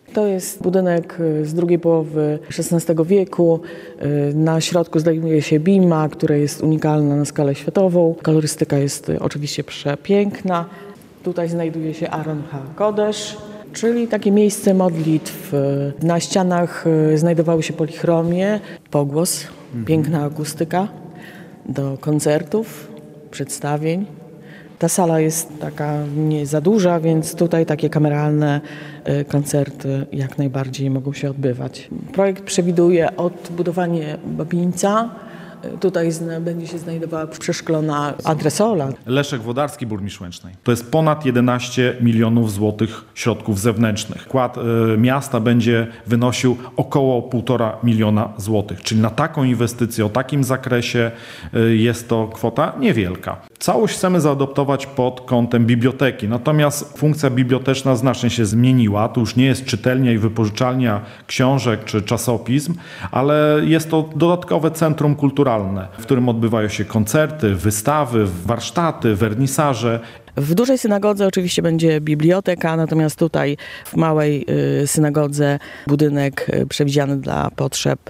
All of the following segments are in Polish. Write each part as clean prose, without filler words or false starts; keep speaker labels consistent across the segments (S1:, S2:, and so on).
S1: To jest budynek z drugiej połowy XVI wieku. Na środku znajduje się bima, która jest unikalna na skalę światową. Kolorystyka jest oczywiście przepiękna. Tutaj znajduje się Aron HaKodesz, czyli takie miejsce modlitw. Na ścianach znajdowały się polichromie, pogłos, piękna akustyka do koncertów, przedstawień. Ta sala jest taka nie za duża, więc tutaj takie kameralne koncerty jak najbardziej mogą się odbywać. Projekt przewiduje odbudowanie babieńca. Tutaj będzie się znajdowała przeszklona adresola.
S2: Leszek Wodarski, burmistrz Łęcznej. To jest ponad 11 milionów złotych środków zewnętrznych. Wkład miasta będzie wynosił około 1,5 miliona złotych. Czyli na taką inwestycję o takim zakresie jest to kwota niewielka. Całość chcemy zaadoptować pod kątem biblioteki. Natomiast funkcja biblioteczna znacznie się zmieniła. Tu już nie jest czytelnia i wypożyczalnia książek czy czasopism, ale jest to dodatkowe centrum kulturalne, w którym odbywają się koncerty, wystawy, warsztaty, wernisaże.
S1: W dużej synagodze oczywiście będzie biblioteka, natomiast tutaj w małej synagodze budynek przewidziany dla potrzeb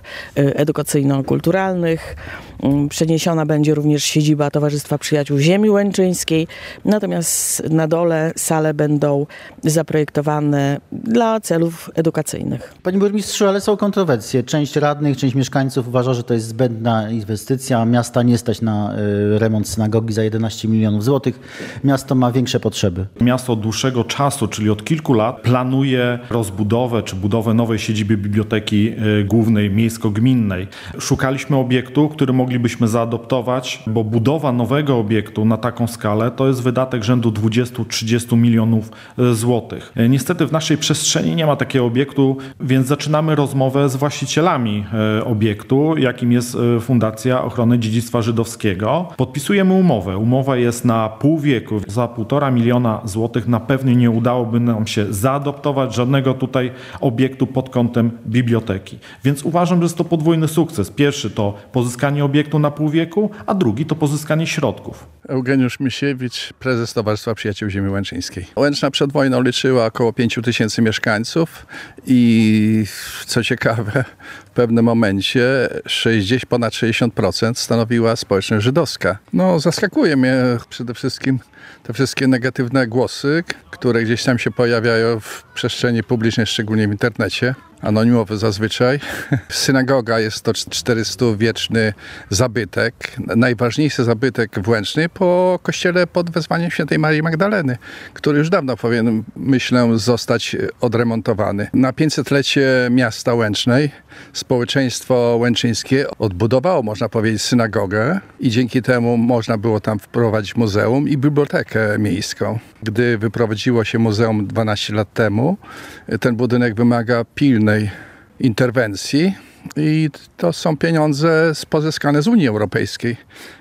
S1: edukacyjno-kulturalnych. Przeniesiona będzie również siedziba Towarzystwa Przyjaciół Ziemi Łęczyńskiej, natomiast na dole sale będą zaprojektowane dla celów edukacyjnych.
S3: Panie burmistrzu, ale są kontrowersje. Część radnych, część mieszkańców uważa, że to jest zbędna inwestycja. Miasta nie stać na remont synagogi za 11 milionów złotych. Miasto ma większe potrzeby.
S2: Miasto od dłuższego czasu, czyli od kilku lat, planuje rozbudowę czy budowę nowej siedziby Biblioteki Głównej Miejsko-Gminnej. Szukaliśmy obiektu, który moglibyśmy zaadoptować, bo budowa nowego obiektu na taką skalę to jest wydatek rzędu 20-30 milionów złotych. Niestety w naszej przestrzeni nie ma takiego obiektu, więc zaczynamy rozmowę z właścicielami obiektu, jakim jest Fundacja Ochrony Dziedzictwa Żydowskiego. Podpisujemy umowę. Umowa jest na pół wieku. Za 1,5 miliona złotych na pewno nie udałoby nam się zaadoptować żadnego tutaj obiektu pod kątem biblioteki. Więc uważam, że jest to podwójny sukces. Pierwszy to pozyskanie obiektu na pół wieku, a drugi to pozyskanie środków.
S4: Eugeniusz Misiewicz, prezes Towarzystwa Przyjaciół Ziemi Łęczyńskiej. Łęczna przed wojną liczyła około 5 000 mieszkańców i co ciekawe, w pewnym momencie ponad 60% stanowiła społeczność żydowska. Zaskakuje mnie przede wszystkim te wszystkie negatywne głosy, które gdzieś tam się pojawiają w przestrzeni publicznej, szczególnie w internecie. Anonimowy zazwyczaj. Synagoga jest to 400-wieczny zabytek. Najważniejszy zabytek w Łęcznej po kościele pod wezwaniem świętej Marii Magdaleny, który już dawno powinien, myślę, zostać odremontowany. Na 500-lecie miasta Łęcznej społeczeństwo łęczyńskie odbudowało, można powiedzieć, synagogę i dzięki temu można było tam wprowadzić muzeum i bibliotekę miejską. Gdy wyprowadziło się muzeum 12 lat temu, ten budynek wymaga pilnej interwencji i to są pieniądze pozyskane z Unii Europejskiej.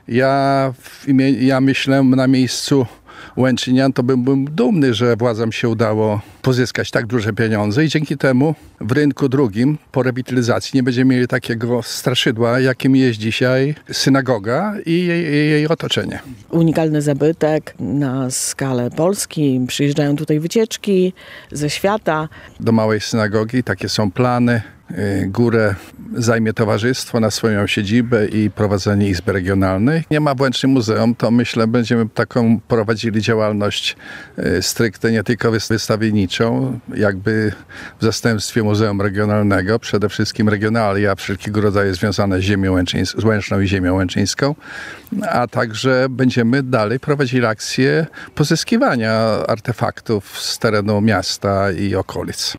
S4: Ja myślę, na miejscu Łęczynian to bym dumny, że władzom się udało pozyskać tak duże pieniądze i dzięki temu w rynku drugim po rewitalizacji nie będziemy mieli takiego straszydła, jakim jest dzisiaj synagoga i jej otoczenie.
S1: Unikalny zabytek na skalę Polski. Przyjeżdżają tutaj wycieczki ze świata.
S4: Do małej synagogi takie są plany. Górę zajmie towarzystwo na swoją siedzibę i prowadzenie izby regionalnej. Nie ma w Łęcznym muzeum, to myślę będziemy taką prowadzili działalność stricte nie tylko wystawienniczą, jakby w zastępstwie Muzeum Regionalnego, przede wszystkim regionalia wszelkiego rodzaju związane z Łęczną i ziemią łęczyńską, a także będziemy dalej prowadzili akcje pozyskiwania artefaktów z terenu miasta i okolic.